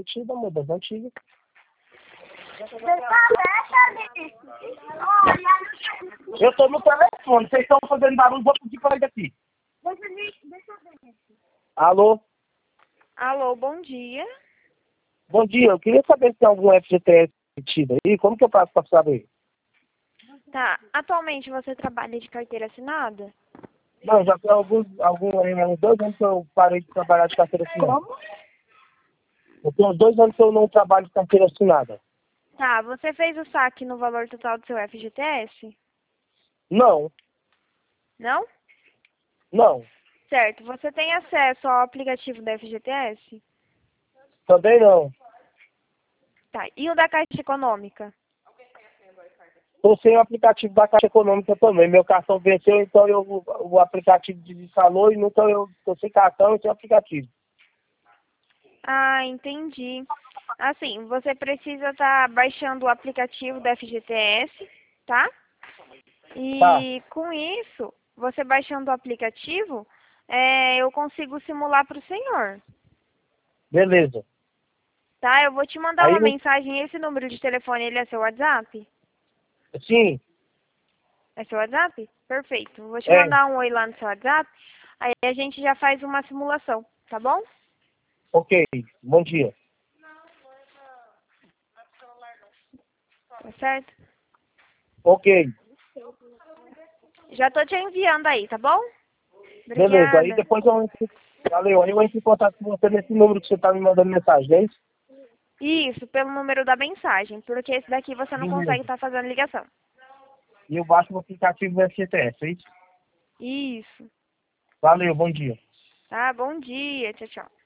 antigas, amor, das antigas. Eu tô no telefone, vocês estão fazendo barulho, vou pedir para ir daqui. Deixa eu ver. Alô? Alô, bom dia. Bom dia, eu queria saber se tem algum FGTS metido aí, como que eu faço para saber? Tá, atualmente você trabalha de carteira assinada? Não, já tem uns 2 anos que eu parei de trabalhar de carteira assinada. Como? Eu tenho uns 2 anos que eu não trabalho de carteira assinada. Tá, você fez o saque no valor total do seu FGTS? Não, Não? não, Certo, você tem acesso ao aplicativo da FGTS? também não. Tá, e o da Caixa Econômica? Estou sem o aplicativo da Caixa Econômica também. Meu cartão venceu, então o aplicativo desinstalou e nunca eu estou sem cartão e sem aplicativo. Ah, entendi. Assim, você precisa estar baixando o aplicativo da FGTS, tá? Tá, E com isso, você baixando o aplicativo, eu consigo simular para o senhor, beleza. tá? Eu vou te mandar Aí, uma mensagem. Esse número de telefone, ele é seu WhatsApp? sim, É seu WhatsApp? Perfeito. Vou te é, mandar um oi lá no seu WhatsApp. Aí a gente já faz uma simulação, tá bom? ok, bom dia. Tá certo? Ok, Já tô te enviando aí, tá bom? beleza. Aí Obrigada. depois valeu, aí eu entro em contato com você nesse número que você está me mandando mensagem, é isso? Isso, pelo número da mensagem, porque esse daqui você não consegue Beleza. estar fazendo ligação. E eu baixo o aplicativo do FGTS, é isso? Isso. Valeu, bom dia. Tá, bom dia. Tchau, tchau.